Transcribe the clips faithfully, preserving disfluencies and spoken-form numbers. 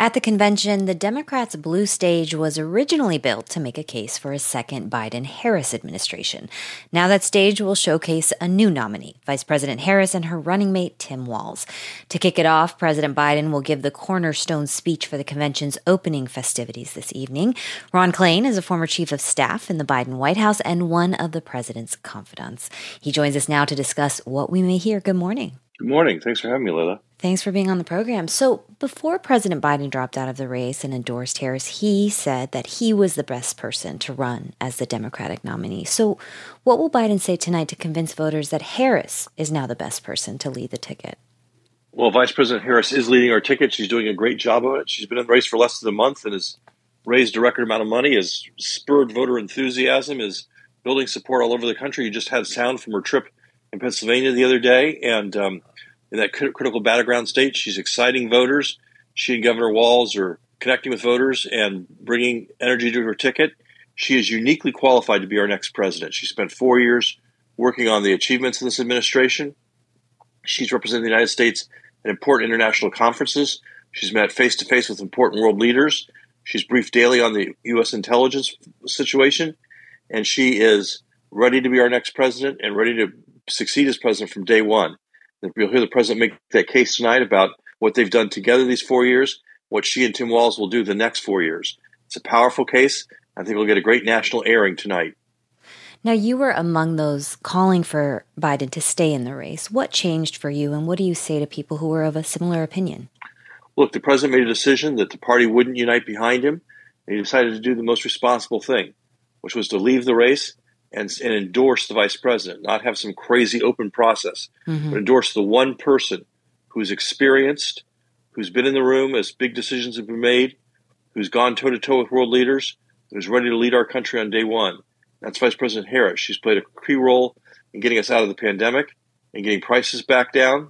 At the convention, the Democrats' blue stage was originally built to make a case for a second Biden-Harris administration. Now that stage will showcase a new nominee, Vice President Harris and her running mate, Tim Walz. To kick it off, President Biden will give the cornerstone speech for the convention's opening festivities this evening. Ron Klain is a former chief of staff in the Biden White House and one of the president's confidants. He joins us now to discuss what we may hear. Good morning. Good morning. Thanks for having me, Leila. Thanks for being on the program. So before President Biden dropped out of the race and endorsed Harris, he said that he was the best person to run as the Democratic nominee. So what will Biden say tonight to convince voters that Harris is now the best person to lead the ticket? Well, Vice President Harris is leading our ticket. She's doing a great job of it. She's been in the race for less than a month and has raised a record amount of money, has spurred voter enthusiasm, is building support all over the country. You just had sound from her trip in Pennsylvania the other day, and um, in that critical battleground state, she's exciting voters. She and Governor Walz are connecting with voters and bringing energy to her ticket. She is uniquely qualified to be our next president. She spent four years working on the achievements of this administration. She's represented the United States at important international conferences. She's met face-to-face with important world leaders. She's briefed daily on the U S intelligence situation, and she is ready to be our next president and ready to succeed as president from day one. You'll hear the president make that case tonight about what they've done together these four years, what she and Tim Walz will do the next four years. It's a powerful case. I think we'll get a great national airing tonight. Now, you were among those calling for Biden to stay in the race. What changed for you, and what do you say to people who were of a similar opinion? Look, the president made a decision that the party wouldn't unite behind him, and he decided to do the most responsible thing, which was to leave the race and, and endorse the vice president, not have some crazy open process, mm-hmm. but endorse the one person who's experienced, who's been in the room as big decisions have been made, who's gone toe-to-toe with world leaders, who's ready to lead our country on day one. That's Vice President Harris. She's played a key role in getting us out of the pandemic, in getting prices back down,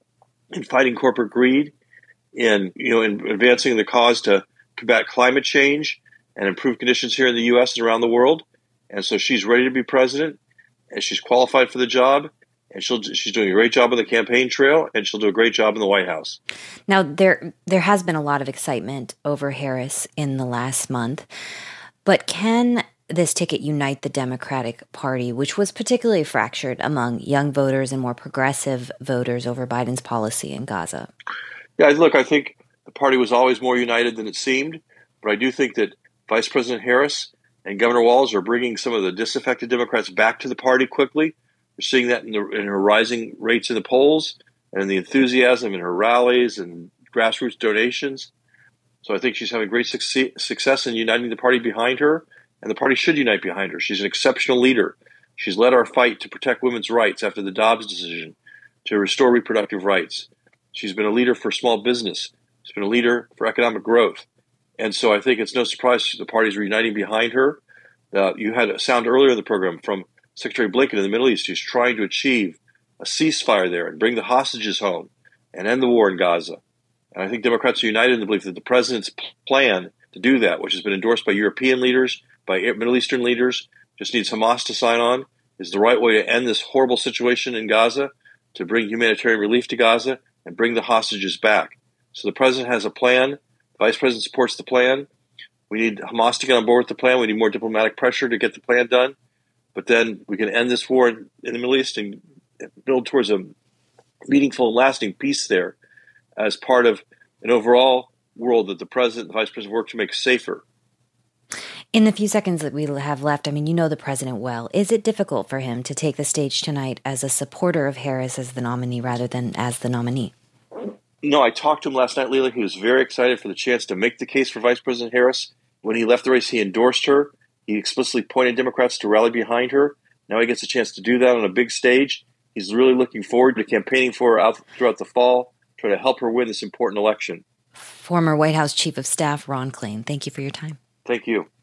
in fighting corporate greed, in you know, in advancing the cause to combat climate change and improve conditions here in the U S and around the world. And so she's ready to be president, and she's qualified for the job, and she'll she's doing a great job on the campaign trail, and she'll do a great job in the White House. Now, there there has been a lot of excitement over Harris in the last month, but can this ticket unite the Democratic Party, which was particularly fractured among young voters and more progressive voters over Biden's policy in Gaza? Yeah, look, I think the party was always more united than it seemed, but I do think that Vice President Harris and Governor Walz are bringing some of the disaffected Democrats back to the party quickly. We're seeing that in, the, in her rising rates in the polls and in the enthusiasm in her rallies and grassroots donations. So I think she's having great succe- success in uniting the party behind her, and the party should unite behind her. She's an exceptional leader. She's led our fight to protect women's rights after the Dobbs decision, to restore reproductive rights. She's been a leader for small business. She's been a leader for economic growth. And so I think it's no surprise the party's reuniting behind her. Uh, you had a sound earlier in the program from Secretary Blinken in the Middle East, who's trying to achieve a ceasefire there and bring the hostages home and end the war in Gaza. And I think Democrats are united in the belief that the president's plan to do that, which has been endorsed by European leaders, by Middle Eastern leaders, just needs Hamas to sign on, is the right way to end this horrible situation in Gaza, to bring humanitarian relief to Gaza, and bring the hostages back. So the president has a plan. The vice president supports the plan. We need Hamas to get on board with the plan. We need more diplomatic pressure to get the plan done. But then we can end this war in, in the Middle East and build towards a meaningful and lasting peace there as part of an overall world that the president and the vice president work to make safer. In the few seconds that we have left, I mean, you know the president well. Is it difficult for him to take the stage tonight as a supporter of Harris as the nominee rather than as the nominee? No, I talked to him last night, Leila. He was very excited for the chance to make the case for Vice President Harris. When he left the race, he endorsed her. He explicitly pointed Democrats to rally behind her. Now he gets a chance to do that on a big stage. He's really looking forward to campaigning for her out throughout the fall, trying to help her win this important election. Former White House Chief of Staff Ron Klain, thank you for your time. Thank you.